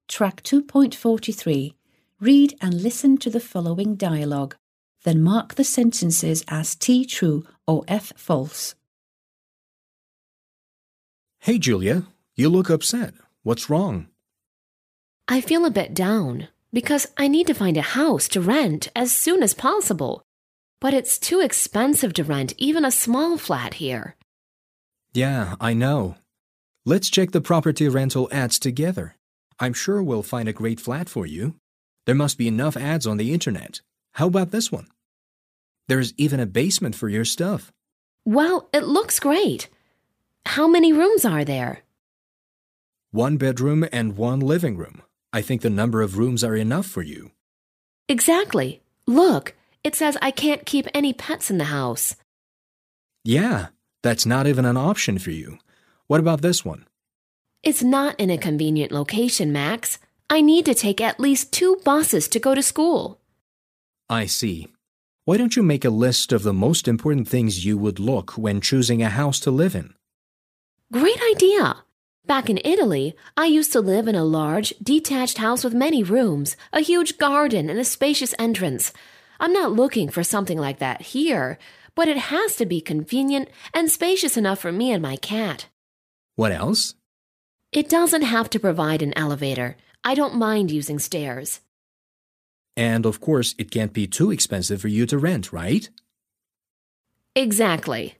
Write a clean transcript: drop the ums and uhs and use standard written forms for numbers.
Track 2.43. Read and listen to the following dialogue. Then mark the sentences as T true or F false. Hey, Julia, you look upset. What's wrong? I feel a bit down because I need to find a house to rent as soon as possible. But it's too expensive to rent even a small flat here. Yeah, I know. Let's check the property rental ads together. I'm sure we'll find a great flat for you. There must be enough ads on the internet. How about this one? There's even a basement for your stuff. Well, it looks great. How many rooms are there? 1 bedroom and 1 living room. I think the number of rooms are enough for you. Exactly. Look, it says I can't keep any pets in the house. Yeah, that's not even an option for you. What about this one? It's not in a convenient location, Max. I need to take at least 2 buses to go to school. I see. Why don't you make a list of the most important things you would look when choosing a house to live in? Great idea! Back in Italy, I used to live in a large, detached house with many rooms, a huge garden, and a spacious entrance. I'm not looking for something like that here, but it has to be convenient and spacious enough for me and my cat. What else? It doesn't have to provide an elevator. I don't mind using stairs. And of course, it can't be too expensive for you to rent, right? Exactly.